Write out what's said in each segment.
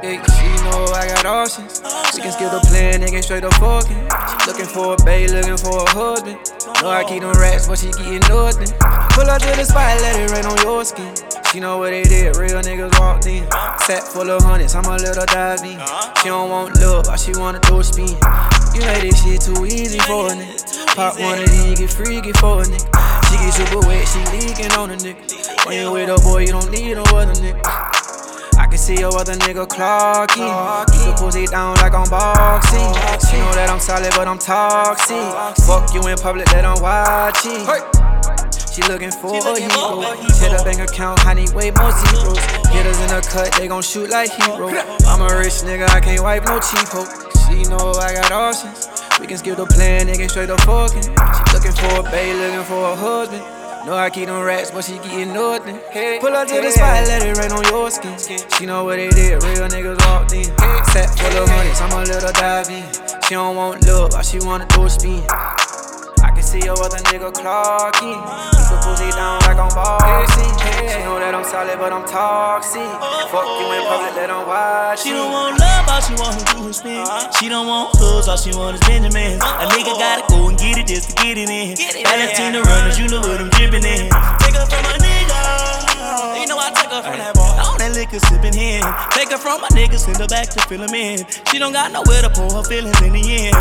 Hey, she know I got options. We can skip the plan and get straight up fucking. She looking for a babe, looking for a husband. Know I keep them racks, but she getting nothing. Pull up to the spot, let it rain on your skin. She know what it is, real niggas walked in. Sack full of hundreds, I'ma let her dive in. She don't want love, all she wanna do is spin. You made this shit too easy for a nigga. Pop one of these, get freaky for a nigga. She get super wet, she leaking on a nigga. When you with a boy, you don't need no other nigga. I can see your other nigga clocking. Keep the pussy down like I'm boxing. She know that I'm solid, but I'm toxic. Fuck you in public, that I'm watching. She looking for a hero. Hit her bank account, I need way more zeros. Hitters in the cut, they gon' shoot like hero. I'm a rich nigga, I can't wipe no cheap hoe. She know I got options. We can skip the plan, nigga, straight up fucking. She looking for a babe, looking for a husband. Know I keep them racks, but she getting nothing. Pull up to the spot, let it rain on your skin. She know what it is, real niggas walked in. Sack full of hundreds, I'ma let her dive in. She don't want love, all she wanna do is spin. I can see your other nigga clocking. Keep the pussy down like I'm boxing. She know that I'm solid, but I'm toxic. Fuck you in public, let them watch. She don't want love, all she wanna do is spin. She don't want hugs, all she want is Benjamins. A nigga gotta go and get it just to get it in. Valentina runners, you know what I'm dripping in. Take her from a nigga, you know I take her from that bar. On that liquor sipping hen. Take her from my nigga, send her back to fill him in. She don't got nowhere to pour her feelings in the end.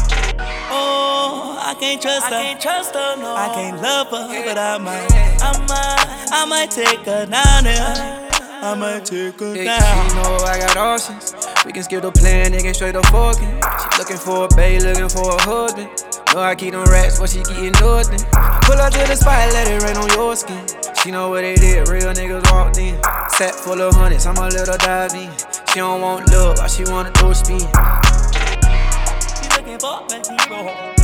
Oh, I can't trust her, no. I can't love her, but I might take her down there. I might take her down. She know I got options. We can skip the plan and get straight up fucking. She looking for a babe, looking for a husband. Know I keep them racks, but she getting nothing. Pull up to the spot, let it rain on your skin. She know what it is, real niggas walked in. Sack full of hundreds, I'ma let her dive in. She don't want love, all she wanna do is spin. Looking for a hero.